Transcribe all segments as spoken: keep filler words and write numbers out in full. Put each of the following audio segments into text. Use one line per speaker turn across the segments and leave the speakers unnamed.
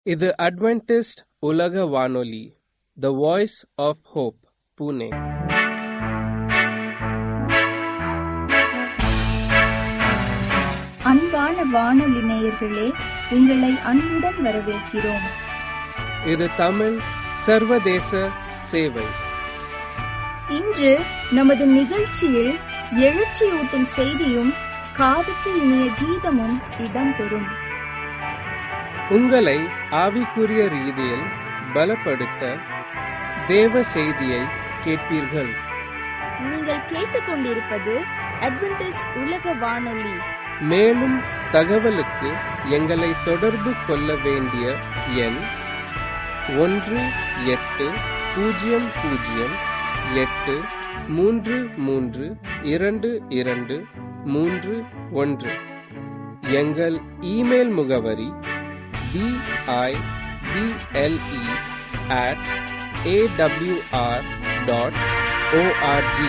இது அட்வென்டிஸ்ட் உலக வானொலி, the voice of hope, Pune.
அன்பான வானொலி நேயர்களே, உங்களை அன்புடன் வரவேற்கிறோம்.
இது தமிழ் சர்வதேச சேவை.
இன்று நமது நிகழ்ச்சியில் எழுச்சியூட்டும் செய்தியும் காதுக்கு இனிய கீதமும் இடம்பெறும்.
உங்களை ஆவிக்குரிய ரீதியில் பலப்படுத்த தேவ செய்தியை கேட்பீர்கள்.
நீங்கள் கேட்டுக்கொண்டிருப்பது அட்வென்டிஸ்ட் உலக வானொலி.
மேலும் தகவலுக்கு எங்களை தொடர்பு கொள்ள வேண்டிய எண் ஒன்று எட்டு பூஜ்ஜியம் பூஜ்ஜியம் எட்டு மூன்று மூன்று இரண்டு இரண்டு மூன்று ஒன்று. எங்கள் இமெயில் முகவரி P I P L E at A W R dot O R G.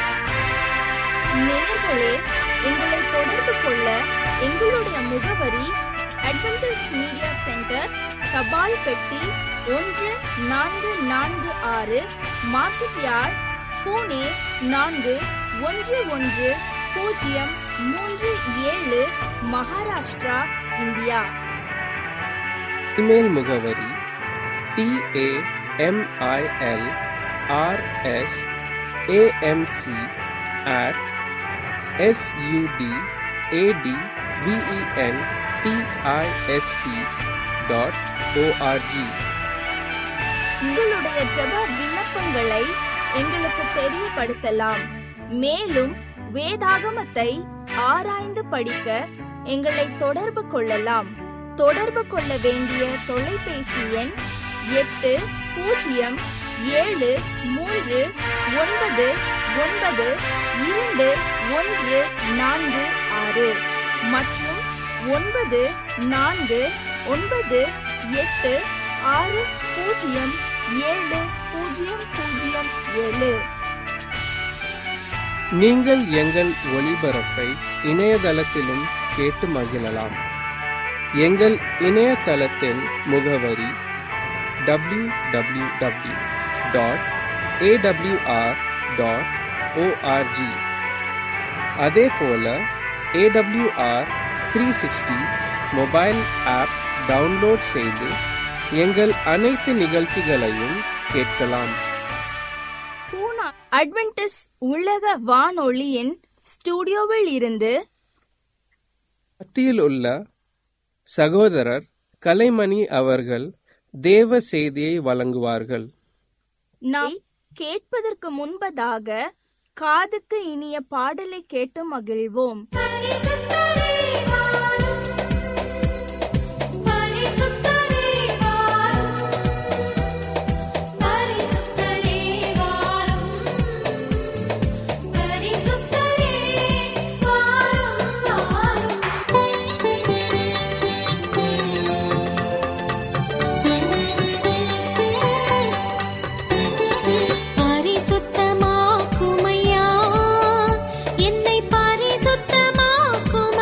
நேயர்களே, எங்களை தொடர்பு கொள்ள எங்களுடைய முகவரி அட்வென்டிஸ்ட் மீடியா சென்டர், தபால் பெட்டி ஒன்று நான்கு நான்கு ஆறு, மார்க்கெட் யார்ட், புனே நான்கு ஒன்று ஒன்று பூஜ்ஜியம் மூன்று ஏழு, மகாராஷ்டிரா, இந்தியா.
இமெயில் முகவரி T A M I L R S A M C at S U T A T V E N T I S T dot O R G.
உங்களுடைய ஜெப விண்ணப்பங்களை எங்களுக்கு தெரியப்படுத்தலாம். மேலும் வேதாகமத்தை ஆராய்ந்து படிக்க எங்களை தொடர்பு கொள்ளலாம். தொடர்பு கொள்ள வேண்டிய தொலைபேசி எண் எட்டு பூஜ்ஜியம் ஏழு மூன்று ஒன்பது ஒன்பது இரண்டு ஒன்று நான்கு ஆறு மற்றும் ஒன்பது நான்கு ஒன்பது எட்டு ஆறு பூஜ்ஜியம் ஏழு பூஜ்ஜியம் பூஜ்ஜியம் ஏழு.
நீங்கள் எங்கள் ஒளிபரப்பை இணையதளத்திலும் கேட்டு மகிழலாம். எங்கள் இணையதளத்தின் முகவரி W W W dot A W R dot O R G. அதே போல A W R three sixty mobile app download செய்து எங்கள் அனைத்து நிகழ்ச்சிகளையும் கேட்கலாம்.
பூனா அட்வென்டிஸ்ட் உலக வானொலியின் ஸ்டுடியோவில் இருந்து
மத்தியில் உள்ள சகோதரர் கலைமணி அவர்கள் தேவ செய்தியை வழங்குவார்கள்.
நாம் கேட்பதற்கு முன்பதாக காதுக்கு இனிய பாடலை கேட்டு மகிழ்வோம்.
பரிசுத்தமாக்குமையா, என்னை பரிசுத்தமாக்கும்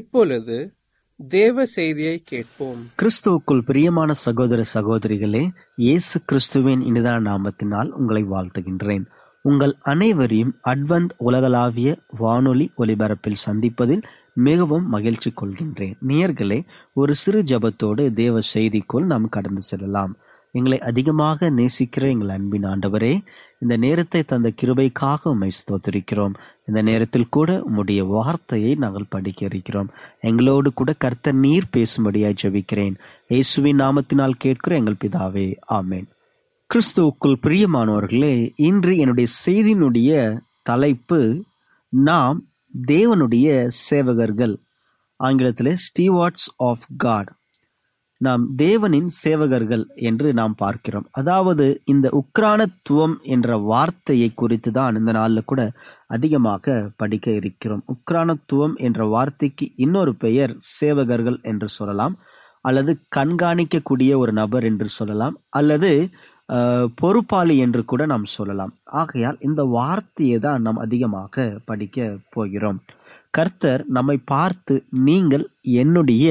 இப்பொழுது தேவ செய்தியை கேட்போம்.
கிறிஸ்துவுக்குள் பிரியமான சகோதர சகோதரிகளே, இயேசு கிறிஸ்துவின் இனிதான நாமத்தினால் உங்களை வாழ்த்துகின்றேன். உங்கள் அனைவரையும் அட்வென்ட் உலகளாவிய வானொலி ஒலிபரப்பில் சந்திப்பதில் மிகவும் மகிழ்ச்சி கொள்கின்றேன். நேயர்களே, ஒரு சிறு ஜெபத்தோடு தேவ செய்திக்குள் நாம் கடந்து செல்லலாம். எங்களை அதிகமாக நேசிக்கிற எங்கள் அன்பின் ஆண்டவரே, இந்த நேரத்தை தந்த கிருபைக்காக உம்மை ஸ்தோத்திரிக்கிறோம். இந்த நேரத்தில் கூட உம்முடைய வார்த்தையை நாங்கள் படிக்க இருக்கிறோம். எங்களோடு கூட கர்த்தர் நீர் பேசும்படியாய் ஜெபிக்கிறேன். இயேசுவின் நாமத்தினால் கேட்கிற எங்கள் பிதாவே, ஆமேன். கிறிஸ்துவுக்குள் பிரியமானவர்களே, இன்று என்னுடைய செய்தியினுடைய தலைப்பு நாம் தேவனுடைய சேவகர்கள், ஆங்கிலத்திலே ஸ்டீவார்ட்ஸ் ஆஃப் காட். நாம் தேவனின் சேவகர்கள் என்று நாம் பார்க்கிறோம். அதாவது இந்த உக்ரானத்துவம் என்ற வார்த்தையை குறித்து தான் இந்த நாளில் கூட அதிகமாக படிக்க இருக்கிறோம். உக்ரானத்துவம் என்ற வார்த்தைக்கு இன்னொரு பெயர் சேவகர்கள் என்று சொல்லலாம், அல்லது கண்காணிக்கக்கூடிய ஒரு நபர் என்று சொல்லலாம், அல்லது பொறுப்பாளி என்று கூட நாம் சொல்லலாம். ஆகையால் இந்த வார்த்தையை தான் நாம் அதிகமாக படிக்க போகிறோம். கர்த்தர் நம்மை பார்த்து நீங்கள் என்னுடைய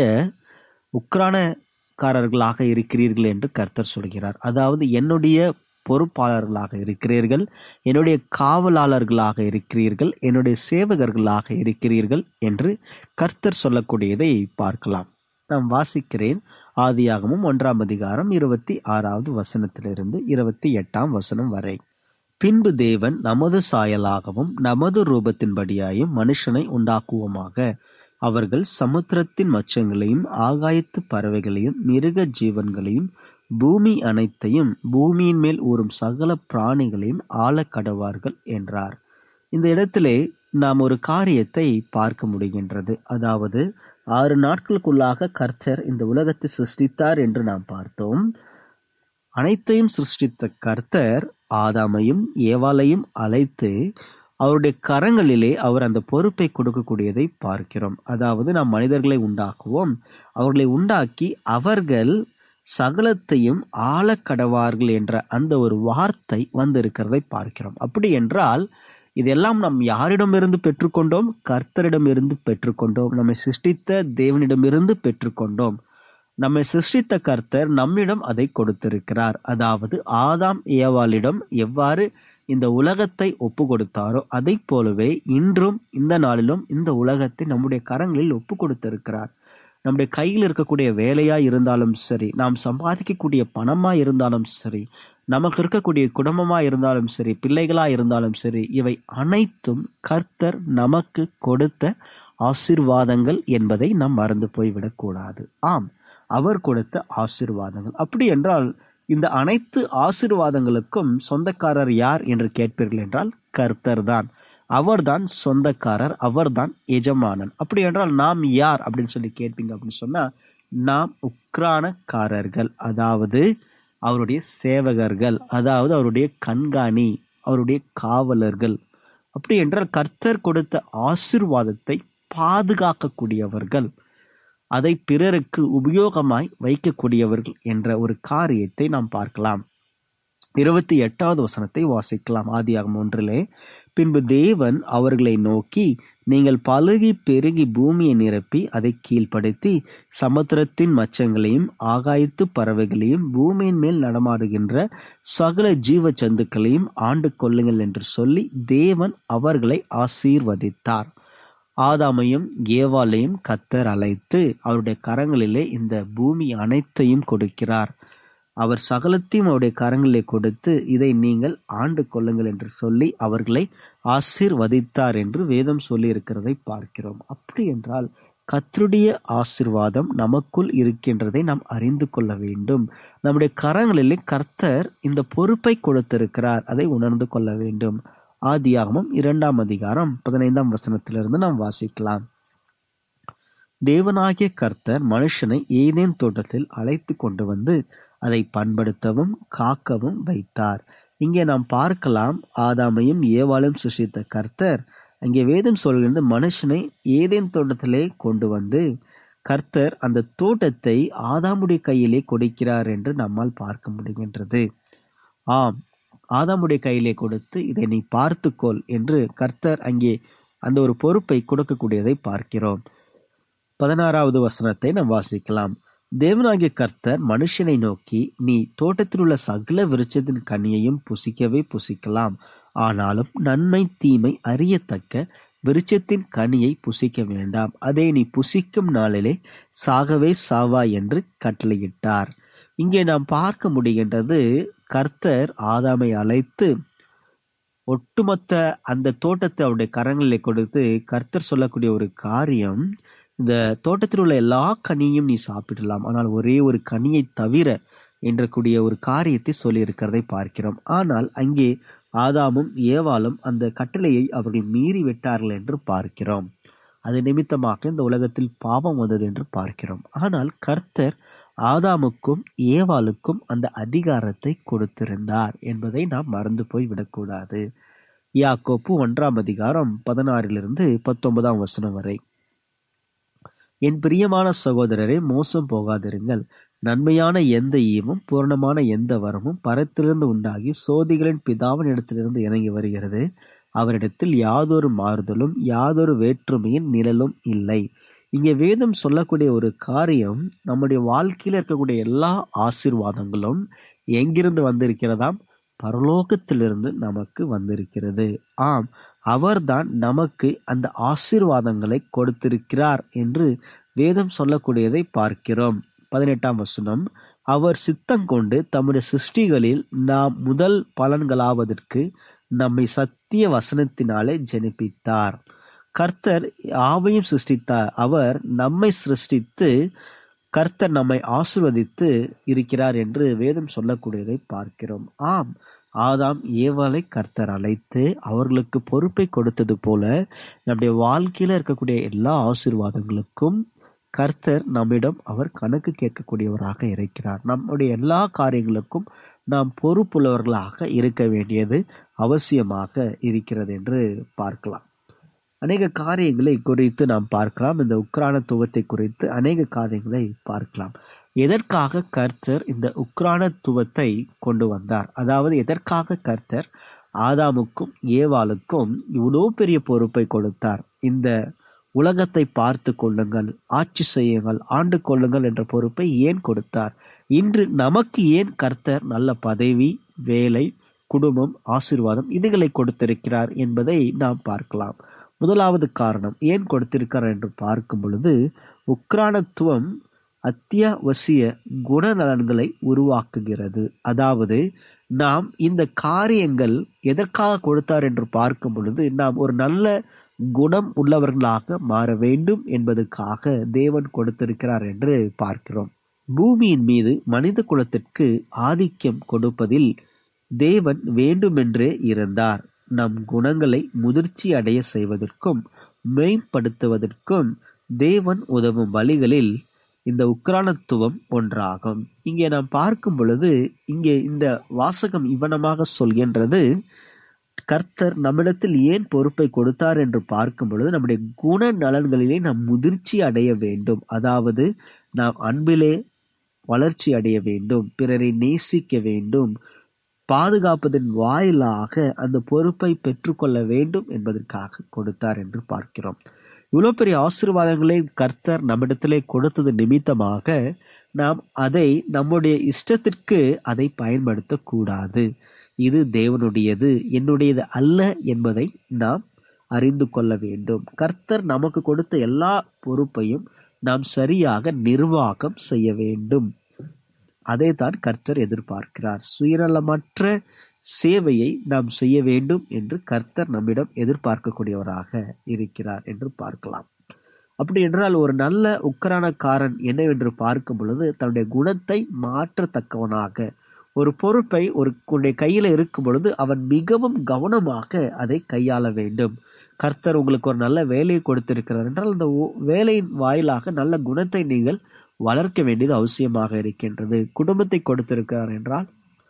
உக்ரானக்காரர்களாக இருக்கிறீர்கள் என்று கர்த்தர் சொல்கிறார். அதாவது என்னுடைய பொறுப்பாளர்களாக இருக்கிறீர்கள், என்னுடைய காவலாளர்களாக இருக்கிறீர்கள், என்னுடைய சேவகர்களாக இருக்கிறீர்கள் என்று கர்த்தர் சொல்லக்கூடியதை பார்க்கலாம். நாம் வாசிக்கிறேன். ஆதியாகமம் ஒன்றாம் அதிகாரம் இருபத்தி ஆறாவது வசனத்திலிருந்து இருபத்தி எட்டாம் வசனம் வரை. பின்பு தேவன் நமது சாயலாகவும் நமது ரூபத்தின்படியாயும் மனுஷனை உண்டாக்குவோமாக. அவர்கள் சமுத்திரத்தின் மச்சங்களையும் ஆகாயத்து பறவைகளையும் மிருக ஜீவன்களையும் பூமி அனைத்தையும் பூமியின் மேல் ஊறும் சகல பிராணிகளையும் ஆள கடவார்கள் என்றார். இந்த இடத்திலே நாம் ஒரு காரியத்தை பார்க்க முடிகின்றது. அதாவது ஆறு நாட்களுக்குள்ளாக கர்த்தர் இந்த உலகத்தை சிருஷ்டித்தார் என்று நாம் பார்த்தோம். அனைத்தையும் சிருஷ்டித்த கர்த்தர் ஆதாமையும் ஏவாளையும் அழைத்து அவருடைய கரங்களிலே அவர் அந்த பொறுப்பை கொடுக்கக்கூடியதை பார்க்கிறோம். அதாவது நாம் மனிதர்களை உண்டாக்குவோம், அவர்களை உண்டாக்கி அவர்கள் சகலத்தையும் ஆள கடவார்கள் என்ற அந்த ஒரு வார்த்தை வந்திருக்கிறதை பார்க்கிறோம். அப்படி என்றால் இதெல்லாம் நாம் யாரிடமிருந்து பெற்றுக்கொண்டோம்? கர்த்தரிடமிருந்து பெற்றுக்கொண்டோம். நம்மை சிருஷ்டித்த தேவனிடமிருந்து பெற்றுக்கொண்டோம். நம்மை சிருஷ்டித்த கர்த்தர் நம்மிடம் அதை கொடுத்திருக்கிறார். அதாவது ஆதாம் ஏவாளிடம் எவ்வாறு இந்த உலகத்தை ஒப்பு கொடுத்தாரோ அதை போலவே இன்றும் இந்த நாளிலும் இந்த உலகத்தை நம்முடைய கரங்களில் ஒப்பு கொடுத்திருக்கிறார். நம்முடைய கையில் இருக்கக்கூடிய வேலையா இருந்தாலும் சரி, நாம் சம்பாதிக்கக்கூடிய பணமா இருந்தாலும் சரி, நமக்கு இருக்கக்கூடிய குடும்பமா இருந்தாலும் சரி, பிள்ளைகளா இருந்தாலும் சரி, இவை அனைத்தும் கர்த்தர் நமக்கு கொடுத்த ஆசீர்வாதங்கள் என்பதை நாம் மறந்து போய்விடக் கூடாது. ஆம், அவர் கொடுத்த ஆசீர்வாதங்கள். அப்படி என்றால் இந்த அனைத்து ஆசீர்வாதங்களுக்கும் சொந்தக்காரர் யார் என்று கேட்பீர்கள் என்றால் கர்த்தர் தான். அவர்தான் சொந்தக்காரர், அவர்தான் எஜமானன். அப்படி என்றால் நாம் யார் அப்படின்னு சொல்லி கேட்பீங்க அப்படின்னு சொன்னா, நாம் உக்ரானக்காரர்கள், அதாவது அவருடைய சேவகர்கள், அதாவது அவருடைய கண்காணி, அவருடைய காவலர்கள். அப்படி என்றால் கர்த்தர் கொடுத்த ஆசீர்வாதத்தை பாதுகாக்கக்கூடியவர்கள், அதை பிறருக்கு உபயோகமாய் வைக்கக்கூடியவர்கள் என்ற ஒரு காரியத்தை நாம் பார்க்கலாம். இருபத்தி எட்டாவது வசனத்தை வாசிக்கலாம். ஆதியாகமம் ஒன்றிலே, பின்பு தேவன் அவர்களை நோக்கி, நீங்கள் பலுகி பெருகி பூமியை நிரப்பி அதை கீழ்ப்படுத்தி சமுத்திரத்தின் மச்சங்களையும் ஆகாயத்து பறவைகளையும் பூமியின் மேல் நடமாடுகின்ற சகல ஜீவ ஜந்துக்களையும் ஆண்டு கொள்ளுங்கள் என்று சொல்லி தேவன் அவர்களை ஆசீர்வதித்தார். ஆதாமையும் ஏவாளையும் கர்த்தர் அழைத்து அவருடைய கரங்களிலே இந்த பூமி அனைத்தையும் கொடுக்கிறார். அவர் சகலத்தையும் அவருடைய கரங்களிலே கொடுத்து இதை நீங்கள் ஆண்டு கொள்ளுங்கள் என்று சொல்லி அவர்களை ஆசீர்வதித்தார் என்று வேதம் சொல்லி இருக்கிறதை பார்க்கிறோம். அப்படி என்றால் கர்த்தருடைய ஆசீர்வாதம் நமக்குள் இருக்கின்றதை நாம் அறிந்து கொள்ள வேண்டும். நம்முடைய கரங்களிலே கர்த்தர் இந்த பொறுப்பை கொடுத்திருக்கிறார், அதை உணர்ந்து கொள்ள வேண்டும். ஆதியாகமம் இரண்டாம் அதிகாரம் பதினைந்தாம் வசனத்திலிருந்து நாம் வாசிக்கலாம். தேவனாகிய கர்த்தர் மனுஷனை ஏதேன் தோட்டத்தில் அழைத்து கொண்டு வந்து அதை பண்படுத்தவும் காக்கவும் வைத்தார். இங்கே நாம் பார்க்கலாம், ஆதாமையும் ஏவாளையும் சிருஷ்டித்த கர்த்தர் அங்கே வேதம் சொல்கின்ற மனுஷனை ஏதேன் தோட்டத்திலே கொண்டு வந்து கர்த்தர் அந்த தோட்டத்தை ஆதாமுடைய கையிலே கொடுக்கிறார் என்று நம்மால் பார்க்க முடிகின்றது. ஆம், ஆதாமுடைய கையிலே கொடுத்து இதை நீ பார்த்துக்கொள் என்று கர்த்தர் அங்கே அந்த ஒரு பொறுப்பை கொடுக்கக்கூடியதை பார்க்கிறோம். பதினாறாவது வசனத்தை நாம் வாசிக்கலாம். தேவனாகிய கர்த்தர் மனுஷனை நோக்கி, நீ தோட்டத்தில் உள்ள சகல விருட்சத்தின் கனியையும் புசிக்கவே புசிக்கலாம், ஆனாலும் நன்மை தீமை அறியத்தக்க விருட்சத்தின் கனியை புசிக்க வேண்டாம், அதை நீ புசிக்கும் நாளிலே சாகவே சாவா என்று கட்டளையிட்டார். இங்கே நாம் பார்க்க முடிகின்றது, கர்த்தர் ஆதாமை அழைத்து ஒட்டுமொத்த அந்த தோட்டத்தை அவருடைய கரங்களிலே கொடுத்து கர்த்தர் சொல்லக்கூடிய ஒரு காரியம், இந்த தோட்டத்தில் உள்ள எல்லா கனியும் நீ சாப்பிடலாம், ஆனால் ஒரே ஒரு கனியை தவிர என்ற கூடிய ஒரு காரியத்தை சொல்லி இருக்கிறதை பார்க்கிறோம். ஆனால் அங்கே ஆதாமும் ஏவாளும் அந்த கட்டளையை அவர்கள் மீறி விட்டார்கள் என்று பார்க்கிறோம். அது நிமித்தமாக இந்த உலகத்தில் பாவம் வந்தது என்று பார்க்கிறோம். ஆனால் கர்த்தர் ஆதாமுக்கும் ஏவாளுக்கும் அந்த அதிகாரத்தை கொடுத்திருந்தார் என்பதை நாம் மறந்து போய் விடக்கூடாது. யாக்கோப்பு ஒன்றாம் அதிகாரம் பதினாறிலிருந்து பத்தொன்பதாம் வசனம் வரை. என் பிரியமான சகோதரரை, மோசம் போகாதிருங்கள். நன்மையான எந்த ஈவும் பூரணமான எந்த வரமும் பரத்திலிருந்து உண்டாகி சோதிகளின் பிதாவின் இடத்திலிருந்து இறங்கி வருகிறது. அவரிடத்தில் யாதொரு மாறுதலும் யாதொரு வேற்றுமையின் நிழலும் இல்லை. இங்கே வேதம் சொல்லக்கூடிய ஒரு காரியம், நம்முடைய வாழ்க்கையில் இருக்கக்கூடிய எல்லா ஆசீர்வாதங்களும் எங்கிருந்து வந்திருக்கிறதாம்? பரலோகத்திலிருந்து நமக்கு வந்திருக்கிறது. ஆம், அவர்தான் நமக்கு அந்த ஆசீர்வாதங்களை கொடுத்திருக்கிறார் என்று வேதம் சொல்லக்கூடியதை பார்க்கிறோம். பதினெட்டாம் வசனம், அவர் சித்தம் கொண்டு தம்முடைய சிருஷ்டிகளில் நாம் முதல் பலன்களாவதற்கு நம்மை சத்திய வசனத்தினாலே ஜெனிப்பித்தார். கர்த்தர் யாவையும் சிருஷ்டித்தார். அவர் நம்மை சிருஷ்டித்து கர்த்தர் நம்மை ஆசீர்வதித்து இருக்கிறார் என்று வேதம் சொல்லக்கூடியதை பார்க்கிறோம். ஆம், ஆதாம் ஏவாளை கர்த்தர் அழைத்து அவர்களுக்கு பொறுப்பை கொடுத்தது போல நம்முடைய வாழ்க்கையில இருக்கக்கூடிய எல்லா ஆசீர்வாதங்களுக்கும் கர்த்தர் நம்மிடம் அவர் கணக்கு கேட்கக்கூடியவராக இருக்கிறார். நம்முடைய எல்லா காரியங்களுக்கும் நாம் பொறுப்புள்ளவர்களாக இருக்க வேண்டியது அவசியமாக இருக்கிறது என்று பார்க்கலாம். அநேக காரியங்களை குறித்து நாம் பார்க்கலாம். இந்த உக்ரானத்துவத்தை குறித்து அநேக காரியங்களை பார்க்கலாம். எதற்காக கர்த்தர் இந்த உக்ரானத்துவத்தை கொண்டு வந்தார்? அதாவது எதற்காக கர்த்தர் ஆதாமுக்கும் ஏவாளுக்கும் இவ்வளோ பெரிய பொறுப்பை கொடுத்தார்? இந்த உலகத்தை பார்த்து கொள்ளுங்கள், ஆட்சி செய்யுங்கள், ஆண்டு கொள்ளுங்கள் என்ற பொறுப்பை ஏன் கொடுத்தார்? இன்று நமக்கு ஏன் கர்த்தர் நல்ல பதவி, வேலை, குடும்பம், ஆசீர்வாதம் இதுகளை கொடுத்திருக்கிறார் என்பதை நாம் பார்க்கலாம். முதலாவது காரணம் ஏன் கொடுத்திருக்கிறார் என்று பார்க்கும் பொழுது, உக்ரானத்துவம் அத்தியாவசிய குணநலன்களை உருவாக்குகிறது. அதாவது நாம் இந்த காரியங்கள் எதற்காக கொடுத்தார் என்று பார்க்கும் பொழுது, நாம் ஒரு நல்ல குணம் உள்ளவர்களாக மாற வேண்டும் என்பதற்காக தேவன் கொடுத்திருக்கிறார் என்று பார்க்கிறோம். பூமியின் மீது மனித குலத்திற்கு ஆதிக்கம் கொடுப்பதில் தேவன் வேண்டுமென்றே இருந்தார். நம் குணங்களை முதிர்ச்சி அடைய செய்வதற்கும் மேம்படுத்துவதற்கும் தேவன் உதவும் வழிகளில் இந்த உக்ரானத்துவம் ஒன்றாகும். இங்கே நாம் பார்க்கும் பொழுது, இங்கே இந்த வாசகம் இவனமாக சொல்கின்றது, கர்த்தர் நம்மிடத்தில் ஏன் பொறுப்பை கொடுத்தார் என்று பார்க்கும் பொழுது, நம்முடைய குண நலன்களிலே நாம் முதிர்ச்சி அடைய வேண்டும். அதாவது நாம் அன்பிலே வளர்ச்சி அடைய வேண்டும், பிறரை நேசிக்க வேண்டும், பாதுகாப்பதன் வாயிலாக அந்த பொறுப்பை பெற்றுக்கொள்ள வேண்டும் என்பதற்காக கொடுத்தார் என்று பார்க்கிறோம். இவ்வளவு பெரிய ஆசீர்வாதங்களை கர்த்தர் நம்மிடத்திலே கொடுத்தது நிமித்தமாக நாம் அதை நம்முடைய இஷ்டத்திற்கு அதை பயன்படுத்தக்கூடாது. இது தேவனுடையது, என்னுடையது அல்ல என்பதை நாம் அறிந்து கொள்ள வேண்டும். கர்த்தர் நமக்கு கொடுத்த எல்லா பொறுப்பையும் நாம் சரியாக நிர்வாகம் செய்ய வேண்டும். அதை தான் கர்த்தர் எதிர்பார்க்கிறார். சுயநலமற்ற சேவையை நாம் செய்ய வேண்டும் என்று கர்த்தர் நம்மிடம் எதிர்பார்க்கக்கூடியவராக இருக்கிறார் என்று பார்க்கலாம். அப்படி என்றால் ஒரு நல்ல உக்ரானக்காரன் என்னவென்று பார்க்கும் பொழுது, தன்னுடைய குணத்தை மாற்றத்தக்கவனாக, ஒரு பொறுப்பை ஒரு கையில இருக்கும் பொழுது அவன் மிகவும் கவனமாக அதை கையாள வேண்டும். கர்த்தர் உங்களுக்கு ஒரு நல்ல வேலையை கொடுத்திருக்கிறார் என்றால் அந்த வேலையின் வாயிலாக நல்ல குணத்தை நீங்கள் வளர்க்க வேண்டியது அவசியமாக இருக்கின்றது. குடும்பத்தை கொடுத்திருக்கிறார் என்றால்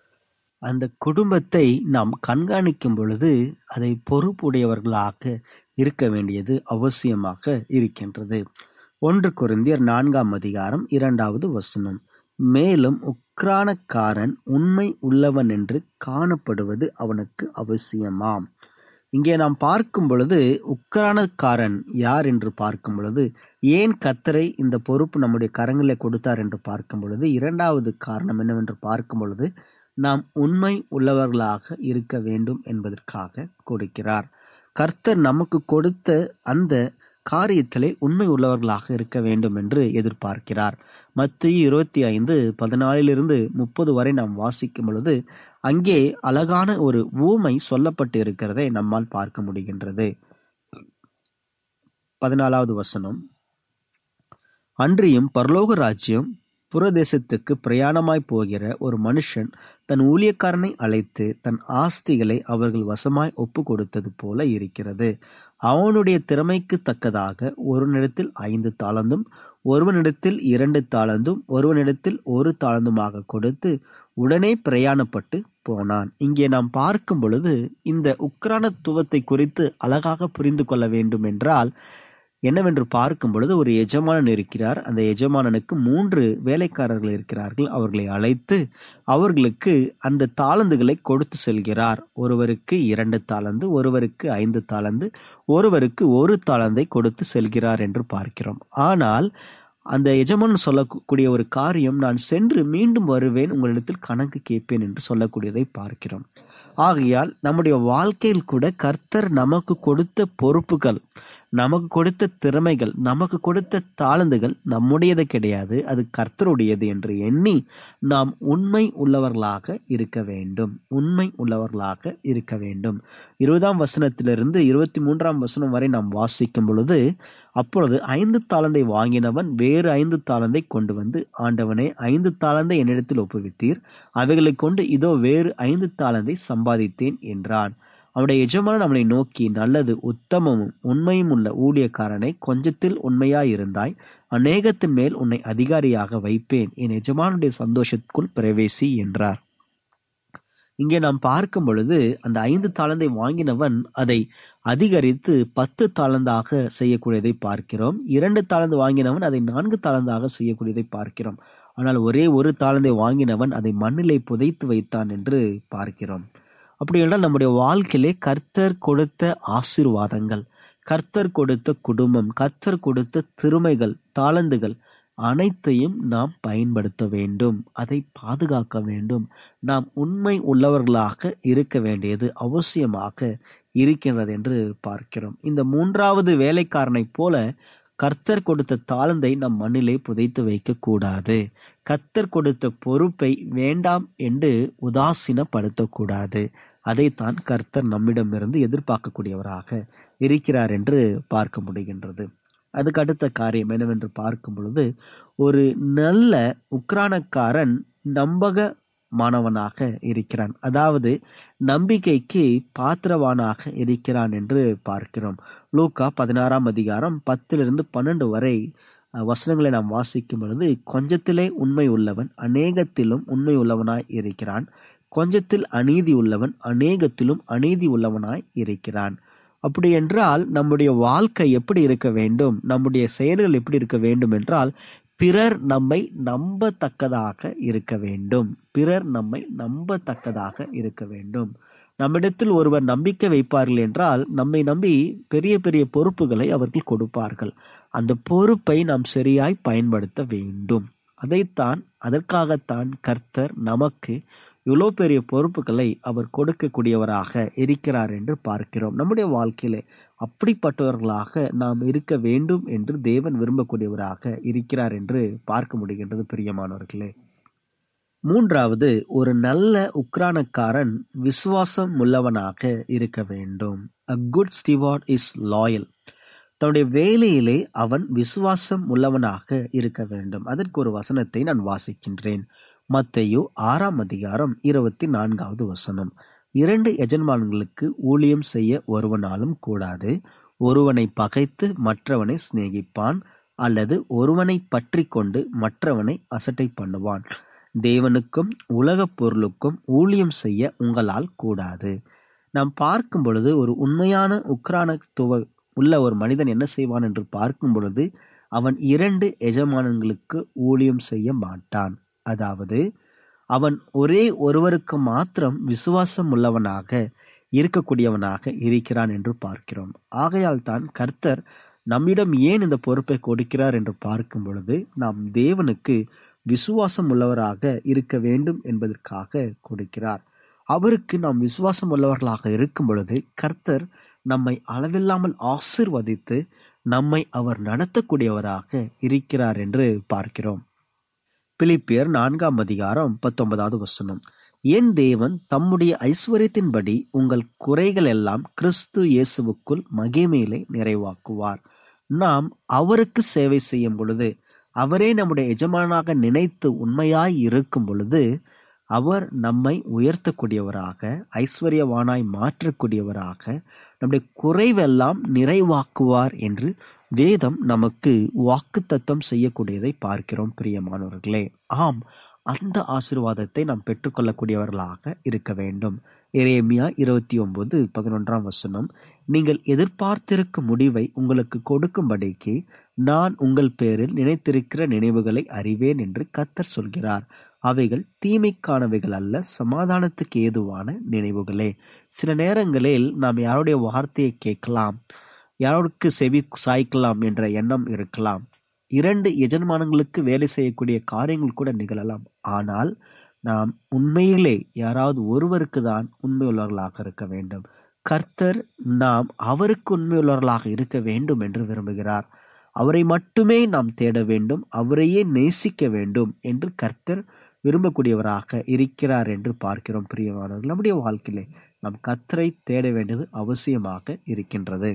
அந்த குடும்பத்தை நாம் கண்காணிக்கும் பொழுது அதை பொறுப்புடையவர்களாக இருக்க வேண்டியது அவசியமாக இருக்கின்றது. ஒன்று கொரிந்தியர் நான்காம் அதிகாரம் இரண்டாவது வசனம், மேலும் உக்ரானக்காரன் உண்மை உள்ளவன் என்று காணப்படுவது அவனுக்கு அவசியமாம். இங்கே நாம் பார்க்கும் பொழுது உக்ரானக்காரன் யார் என்று பார்க்கும் பொழுது, ஏன் கர்த்தரை இந்த பொறுப்பு நம்முடைய கரங்களிலே கொடுத்தார் என்று பார்க்கும் பொழுது, இரண்டாவது காரணம் என்னவென்று பார்க்கும் பொழுது, நாம் உண்மை உள்ளவர்களாக இருக்க வேண்டும் என்பதற்காக கொடுக்கிறார். கர்த்தர் நமக்கு கொடுத்த அந்த காரியத்திலே உண்மை உள்ளவர்களாக இருக்க வேண்டும் என்று எதிர்பார்க்கிறார். மத்தேயு இருபத்தி ஐந்து பதினாலிலிருந்து முப்பது வரை நாம் வாசிக்கும் பொழுது அங்கே அழகான ஒரு ஊமை சொல்லப்பட்டு இருக்கிறதை நம்மால் பார்க்க முடிகின்றது. பதினாலாவது வசனம், அன்றியும் பரலோக ராஜ்யம் புறதேசத்துக்கு பிரயாணமாய் போகிற ஒரு மனுஷன் தன் ஊழியக்காரனை அழைத்து தன் ஆஸ்திகளை அவர்கள் வசமாய் ஒப்பு கொடுத்தது போல இருக்கிறது. அவனுடைய திறமைக்கு தக்கதாக ஒருவனிடத்தில் ஐந்து தாளந்தும் ஒருவனிடத்தில் இரண்டு தாளந்தும் ஒருவனிடத்தில் ஒரு தாளந்துமாக கொடுத்து உடனே பிரயாணப்பட்டு போனான். இங்கே நாம் பார்க்கும் பொழுது இந்த உக்ரானத்துவத்தை குறித்து அழகாக புரிந்து கொள்ள வேண்டும் என்றால் என்னவென்று பார்க்கும் பொழுது, ஒரு எஜமானன் இருக்கிறார். அந்த எஜமானனுக்கு மூன்று வேலைக்காரர்கள் இருக்கிறார்கள். அவர்களை அழைத்து அவர்களுக்கு அந்த தாளந்துகளை கொடுத்து செல்கிறார். ஒருவருக்கு இரண்டு தாளந்து, ஒருவருக்கு ஐந்து தாளந்து, ஒருவருக்கு ஒரு தாளந்தை கொடுத்து செல்கிறார் என்று பார்க்கிறோம். ஆனால் அந்த எஜமான் சொல்லக்கூடிய ஒரு காரியம், நான் சென்று மீண்டும் வருவேன், உங்களிடத்தில் கணக்கு கேட்பேன் என்று சொல்லக்கூடியதை பார்க்கிறோம். ஆகையால் நம்முடைய வாழ்க்கையில் கூட கர்த்தர் நமக்கு கொடுத்த பொறுப்புகள், நமக்கு கொடுத்த திறமைகள், நமக்கு கொடுத்த தாளந்துகள் நம்முடையது கிடையாது, அது கர்த்தருடையது என்று எண்ணி நாம் உண்மை உள்ளவர்களாக இருக்க வேண்டும். உண்மை உள்ளவர்களாக இருக்க வேண்டும். இருபதாம் வசனத்திலிருந்து இருபத்தி மூன்றாம் வசனம் வரை நாம் வாசிக்கும் பொழுது, அப்பொழுது ஐந்து தாளந்தை வாங்கினவன் வேறு ஐந்து தாளந்தை கொண்டு வந்து, ஆண்டவனே, ஐந்து தாளந்தை என்னிடத்தில் ஒப்புவித்தீர், அவைகளை கொண்டு இதோ வேறு ஐந்து தாளந்தை சம்பாதித்தேன் என்றான். அவனுடைய எஜமானன் அவனை நோக்கி, நல்லது, உத்தமமும் உண்மையும் உள்ள ஊழியக்காரனை, கொஞ்சத்தில் உண்மையாயிருந்தாய், அநேகத்தின் மேல் உன்னை அதிகாரியாக வைப்பேன், என் எஜமானுடைய சந்தோஷத்துக்குள் பிரவேசி என்றார். இங்கே நாம் பார்க்கும் பொழுது அந்த ஐந்து தாளந்தை வாங்கினவன் அதை அதிகரித்து பத்து தாளந்தாக செய்யக்கூடியதை பார்க்கிறோம். இரண்டு தாளந்து வாங்கினவன் அதை நான்கு தாளந்தாக செய்யக்கூடியதை பார்க்கிறோம். ஆனால் ஒரே ஒரு தாளந்தை வாங்கினவன் அதை மண்ணிலே புதைத்து வைத்தான் என்று பார்க்கிறோம். அப்படி என்றால் நம்முடைய வாழ்க்கையிலே கர்த்தர் கொடுத்த ஆசீர்வாதங்கள், கர்த்தர் கொடுத்த குடும்பம், கர்த்தர் கொடுத்த திறமைகள், தாளந்துகள் அனைத்தையும் நாம் பயன்படுத்த வேண்டும். அதை பாதுகாக்க வேண்டும். நாம் உண்மை உள்ளவர்களாக இருக்க வேண்டியது அவசியமாக இருக்கின்றது என்று பார்க்கிறோம். இந்த மூன்றாவது வேலைக்காரனை போல கர்த்தர் கொடுத்த தாளந்தை நம் மண்ணிலே புதைத்து வைக்க கூடாது. கர்த்தர் கொடுத்த பொறுப்பை வேண்டாம் என்று உதாசீனப்படுத்தக்கூடாது. அதைத்தான் கர்த்தர் நம்மிடமிருந்து எதிர்பார்க்கக்கூடியவராக இருக்கிறார் என்று பார்க்க முடிகின்றது. அதுக்கு அடுத்த காரியம் என்னவென்று பார்க்கும் பொழுது, ஒரு நல்ல உக்ரானக்காரன் நம்பகமானவனாக இருக்கிறான், அதாவது நம்பிக்கைக்கு பாத்திரவானாக இருக்கிறான் என்று பார்க்கிறோம். லூக்கா பதினாறாம் அதிகாரம் பத்திலிருந்து பன்னெண்டு வரை வசனங்களை நாம் வாசிக்கும் பொழுது, கொஞ்சத்திலே உண்மை உள்ளவன் அநேகத்திலும் உண்மை உள்ளவனாய் இருக்கிறான், கொஞ்சத்தில் அநீதி உள்ளவன் அநேகத்திலும் அநீதி உள்ளவனாய் இருக்கிறான். அப்படி என்றால் நம்முடைய வாழ்க்கை எப்படி இருக்க வேண்டும், நம்முடைய செயல்கள் எப்படி இருக்க வேண்டும் என்றால், பிறர் நம்மை நம்பத்தக்கதாக இருக்க வேண்டும். பிறர் நம்மை நம்பத்தக்கதாக இருக்க வேண்டும். நம்மிடத்தில் ஒருவர் நம்பிக்கை வைப்பார்கள் என்றால் நம்மை நம்பி பெரிய பெரிய பொறுப்புகளை அவர்கள் கொடுப்பார்கள். அந்த பொறுப்பை நாம் சரியாய் பயன்படுத்த வேண்டும். அதைத்தான் அதற்காகத்தான் கர்த்தர் நமக்கு இவ்வளோ பெரிய பொறுப்புகளை அவர் கொடுக்கக்கூடியவராக இருக்கிறார் என்று பார்க்கிறோம். நம்முடைய வாழ்க்கையிலே அப்படிப்பட்டவர்களாக நாம் இருக்க வேண்டும் என்று தேவன் விரும்பக்கூடியவராக இருக்கிறார் என்று பார்க்க முடிகின்றது. பிரியமானவர்களே, மூன்றாவது, ஒரு நல்ல உக்ரானக்காரன் விசுவாசம் உள்ளவனாக இருக்க வேண்டும். A good steward is loyal. தன்னுடைய வேலையிலே அவன் விசுவாசம் உள்ளவனாக இருக்க வேண்டும். அதற்கு ஒரு வசனத்தை நான் வாசிக்கின்றேன். மத்தேயு ஆறாம் அதிகாரம் இருபத்தி நான்காவது வசனம். இரண்டு எஜமான்களுக்கு ஊழியம் செய்ய ஒருவனாலும் கூடாது. ஒருவனை பகைத்து மற்றவனை சிநேகிப்பான், அல்லது ஒருவனை பற்றி கொண்டு மற்றவனை அசட்டை பண்ணுவான். தேவனுக்கும் உலக பொருளுக்கும் ஊழியம் செய்ய உங்களால் கூடாது. நாம் பார்க்கும் பொழுது ஒரு உண்மையான உக்ரானத்துவ உள்ள ஒரு மனிதன் என்ன செய்வான் என்று பார்க்கும் பொழுது, அவன் இரண்டு எஜமானங்களுக்கு ஊழியம் செய்ய மாட்டான். அதாவது அவன் ஒரே ஒருவருக்கு மாத்திரம் விசுவாசம் உள்ளவனாக இருக்கக்கூடியவனாக இருக்கிறான் என்று பார்க்கிறோம். ஆகையால் தான் கர்த்தர் நம்மிடம் ஏன் இந்த பொறுப்பை கொடுக்கிறார் என்று பார்க்கும் பொழுது, நாம் தேவனுக்கு விசுவாசம் உள்ளவராக இருக்க வேண்டும் என்பதற்காக கொடுக்கிறார். அவருக்கு நாம் விசுவாசம் உள்ளவர்களாக இருக்கும் பொழுது கர்த்தர் நம்மை அளவில்லாமல் ஆசீர்வதித்து நம்மை அவர் நடத்தக்கூடியவராக இருக்கிறார் என்று பார்க்கிறோம். பிலிப்பியர் நான்காம் அதிகாரம் பத்தொன்பதாவது வசனம், என் தேவன் தம்முடைய ஐஸ்வர்யத்தின்படி உங்கள் குறைகள் எல்லாம் கிறிஸ்து இயேசுவுக்குள் மகிமையிலே நிறைவாக்குவார். நாம் அவருக்கு சேவை செய்யும் பொழுது, அவரே நம்முடைய எஜமானாக நினைத்து உண்மையாய் இருக்கும் பொழுது, அவர் நம்மை உயர்த்தக்கூடியவராக, ஐஸ்வர்யவானாய் மாற்றக்கூடியவராக, நம்முடைய குறைவெல்லாம் நிறைவாக்குவார் என்று வேதம் நமக்கு வாக்குத்தத்தம் செய்யக்கூடியதை பார்க்கிறோம். பிரியமானவர்களே, ஆம், அந்த ஆசீர்வாதத்தை நாம் பெற்றுக்கொள்ளக்கூடியவர்களாக இருக்க வேண்டும். எரேமியா இருபத்தி ஒன்பது பதினொன்றாம் வசனம், நீங்கள் எதிர்பார்த்திருக்கும் முடிவை உங்களுக்கு கொடுக்கும்படிக்கு நான் உங்கள் பேரில் நினைத்திருக்கிற நினைவுகளை அறிவேன் என்று கர்த்தர் சொல்கிறார். அவைகள் தீமைக்கானவைகள் அல்ல, சமாதானத்துக்கு ஏதுவான நினைவுகளே. சில நேரங்களில் நாம் யாருடைய வார்த்தையை கேட்கலாம், யாருக்கு செவி சாய்க்கலாம் என்ற எண்ணம் இருக்கலாம். இரண்டு எஜமானங்களுக்கு வேலை செய்யக்கூடிய காரியங்கள் கூட நிகழலாம். ஆனால் நாம் உண்மையிலே யாராவது ஒருவருக்கு தான் உண்மையுள்ளவர்களாக இருக்க வேண்டும். கர்த்தர் நாம் அவருக்கு உண்மையுள்ளவர்களாக இருக்க வேண்டும் என்று விரும்புகிறார். அவரை மட்டுமே நாம் தேட வேண்டும், அவரையே நேசிக்க வேண்டும் என்று கர்த்தர் விரும்பக்கூடியவராக இருக்கிறார் என்று பார்க்கிறோம். பிரியமானவர்கள், நம்முடைய வாழ்க்கையிலே நாம் கர்த்தரை தேட வேண்டியது அவசியமாக இருக்கின்றது.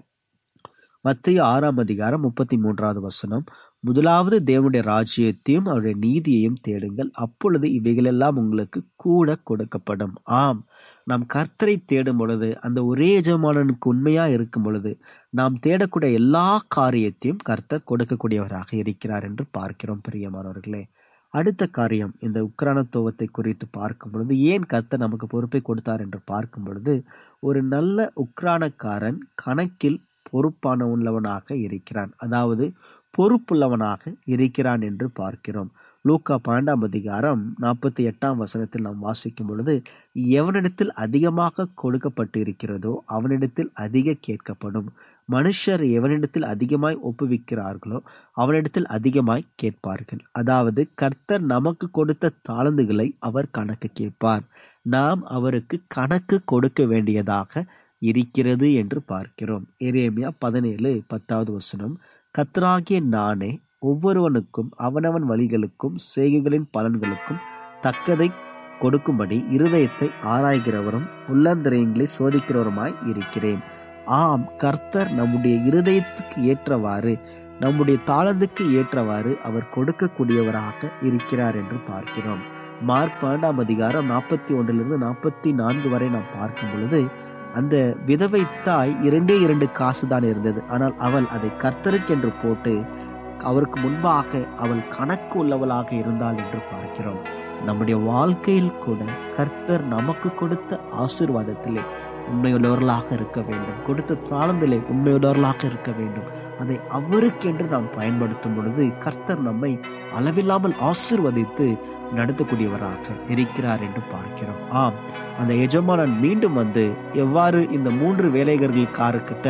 மத்தேயு ஆறாம் அதிகாரம் முப்பத்தி மூன்றாவது வசனம், முதலாவது தேவனுடைய ராஜ்யத்தையும் அவருடைய நீதியையும் தேடுங்கள், அப்பொழுது இவைகளெல்லாம் உங்களுக்கு கூட கொடுக்கப்படும். ஆம், நாம் கர்த்தரை தேடும் பொழுது, அந்த ஒரே எஜமானனுக்கு உண்மையா இருக்கும் பொழுது, நாம் தேடக்கூடிய எல்லா காரியத்தையும் கர்த்தர் கொடுக்கக்கூடியவராக இருக்கிறார் என்று பார்க்கிறோம். பிரியமானவர்களே, அடுத்த காரியம், இந்த உக்ரானத்துவத்தை குறித்து பார்க்கும் பொழுது, ஏன் கர்த்தர் நமக்கு பொறுப்பை கொடுத்தார் என்று பார்க்கும் பொழுது, ஒரு நல்ல உக்ரானக்காரன் கணக்கில் பொறுப்பான உள்ளவனாக இருக்கிறான், அதாவது பொறுப்புள்ளவனாக இருக்கிறான் என்று பார்க்கிறோம். லூக்கா பன்னெண்டாம் அதிகாரம் நாற்பத்தி எட்டாம் வசனத்தில் நாம் வாசிக்கும் பொழுது, எவனிடத்தில் அதிகமாக கொடுக்கப்பட்டு இருக்கிறதோ அவனிடத்தில் அதிக கேட்கப்படும், மனுஷர் எவனிடத்தில் அதிகமாய் ஒப்புவிக்கிறார்களோ அவனிடத்தில் அதிகமாய் கேட்பார்கள். அதாவது கர்த்தர் நமக்கு கொடுத்த தாளந்துகளை அவர் கணக்கு கேட்பார். நாம் அவருக்கு கணக்கு கொடுக்க வேண்டியதாக இருக்கிறது என்று பார்க்கிறோம். எரேமியா பதினேழு பத்தாவது வசனம், கர்த்தராகிய நானே ஒவ்வொருவனுக்கும் அவனவன் வழிகளுக்கும் செய்கைகளின் பலன்களுக்கும் தக்கதை கொடுக்கும்படி இருதயத்தை ஆராய்கிறவரும் உள்ளந்தரியங்களை சோதிக்கிறவருமாய் இருக்கிறேன். ஆம், கர்த்தர் நம்முடைய இருதயத்துக்கு ஏற்றவாறு, நம்முடைய தாளந்துக்கு ஏற்றவாறு அவர் கொடுக்கக்கூடியவராக இருக்கிறார் என்று பார்க்கிறோம். மார்க் பன்னெண்டாம் அதிகாரம் நாற்பத்தி ஒன்றிலிருந்து நாற்பத்தி நான்கு வரை நாம் பார்க்கும் பொழுது, அந்த விதவை தாய் இரண்டே இரண்டு காசு தான் இருந்தது. ஆனால் அவள் அதை கர்த்தருக்கென்று போட்டு அவருக்கு முன்பாக அவள் கணக்கு உள்ளவளாக இருந்தாள் என்று பார்க்கிறோம். நம்முடைய வாழ்க்கையில் கூட கர்த்தர் நமக்கு கொடுத்த ஆசீர்வாதத்திலே உண்மையுள்ளவர்களாக இருக்க வேண்டும், கொடுத்த தாளந்திலே உண்மையுள்ளவர்களாக இருக்க வேண்டும். அதை அவருக்கென்று நாம் பயன்படுத்தும் பொழுது கர்த்தர் நம்மை அளவில்லாமல் ஆசீர்வதித்து நடத்தக்கூடியவராக இருக்கிறார் என்று பார்க்கிறோம். ஆம், அந்த எஜமானன் மீண்டும் வந்து எவ்வாறு இந்த மூன்று வேலைக்காரர்கிட்ட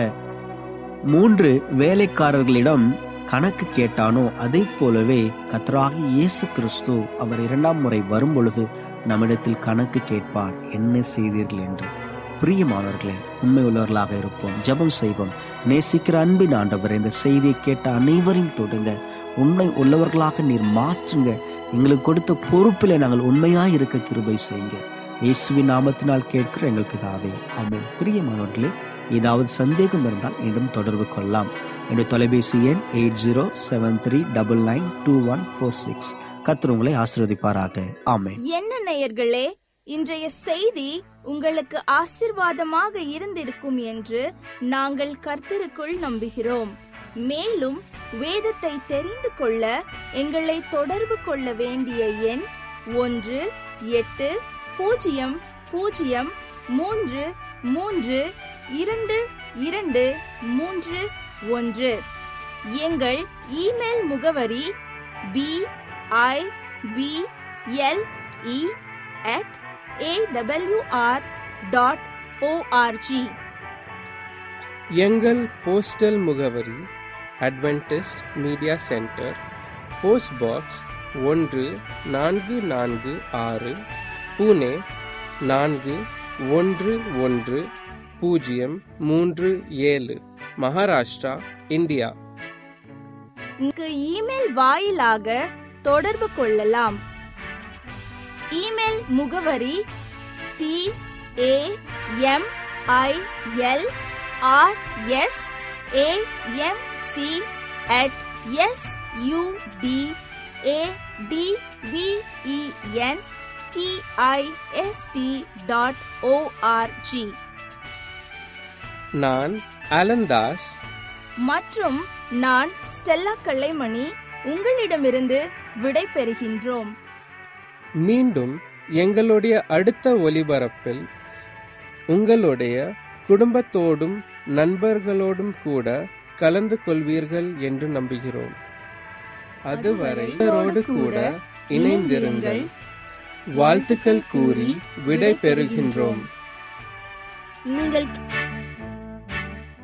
மூன்று வேலைக்காரர்களிடம் கணக்கு கேட்டானோ அதை போலவே கர்த்தராகிய இயேசு கிறிஸ்து அவர் இரண்டாம் முறை வரும் பொழுது நம்மிடத்தில் கணக்கு கேட்பார், என்ன செய்தீர்கள் என்று. பிரியமானவர்களே, உண்மை உள்ளவர்களாக இருப்போம், ஜெபம் செய்வோம். நேசிக்கிற அன்பின் ஆண்டவர், இந்த செய்தியை கேட்ட அனைவரையும் தொடுங்க, உண்மை உள்ளவர்களாக நீர் மாற்றுங்க. எங்களுக்கு கொடுத்த பொறுப்பிலே நாங்கள் உண்மையாய் இருக்க கிருபை செய்யுங்க. இயேசுவின் நாமத்தினால் கேட்கிற எங்கள் பிதாவே, ஆமென். பிரியமானவர்களே, ஏதாவது சந்தேகம் இருந்தால் என்னும் தொடர்பு கொள்ளலாம். என்னுடைய தொலைபேசி எண் eight zero seven three double nine two one four six. கர்த்தர் உங்களை ஆசீர்வதிப்பாராக. ஆமென்.
என்ன நேயர்களே, இன்றைய செய்தி உங்களுக்கு ஆசீர்வாதமாக இருந்திருக்கும் என்று நாங்கள் கர்த்தருக்குள் நம்புகிறோம். மேலும் வேதத்தை தெரிந்து கொள்ள எங்களை தொடர்பு கொள்ள வேண்டிய எண் ஒன்று எட்டு பூஜ்ஜியம் பூஜ்ஜியம் மூன்று மூன்று இரண்டு இரண்டு மூன்று ஒன்று. எங்கள் இமெயில் முகவரி P I P L E at A W R dot O R G.
எங்கள் போஸ்டல் முகவரி Adventist media centre, post box ஒன்று நான்கு நான்கு ஆறு, புனே நான்கு ஒன்று ஒன்று பூஜ்ஜியம் மூன்று ஏழு, மகாராஷ்டிரா, இந்தியா.
இங்கு இமெயில் வாயிலாக தொடர்பு கொள்ளலாம். இமெயில் முகவரி T A M I L R S A M C at S U T A T V E N T I S T dot O R G.
நான் அலந்தாஸ்
மற்றும் நான் ஸ்டெல்லா கல்லைமணி உங்களிடமிருந்து விடை பெறுகின்றோம்.
மீண்டும் எங்களுடைய அடுத்த ஒலிபரப்பில் உங்களுடைய குடும்பத்தோடும் நண்பர்களோடும் கூட கலந்து கொள்வீர்கள் என்று நம்புகிறோம். அதுவரை இவரோடு கூட இணைந்திருங்கள். வாழ்த்துக்கள் கூறி விடை பெறுகின்றோம்.
நீங்கள்